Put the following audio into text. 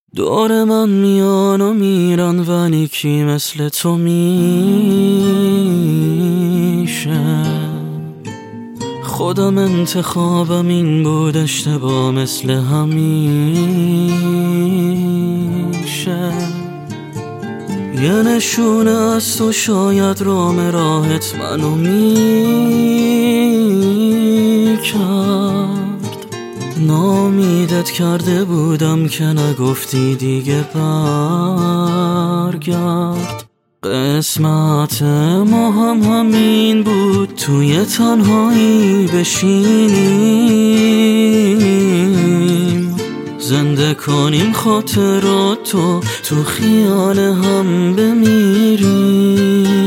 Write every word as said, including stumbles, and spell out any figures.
دور من میان و میرن ولی کی مثل تو میشه؟ خودم انتخابم این بود، اشتباه مثل همیشه. یه نشونه از تو شاید رام راهت منو میکرد. نامیدت کرده بودم که نگفتی دیگه برگرد. قسمت ما هم همین بود، توی تنهایی بشینیم زنده کنیم خاطراتو، تو خیال هم بمیریم.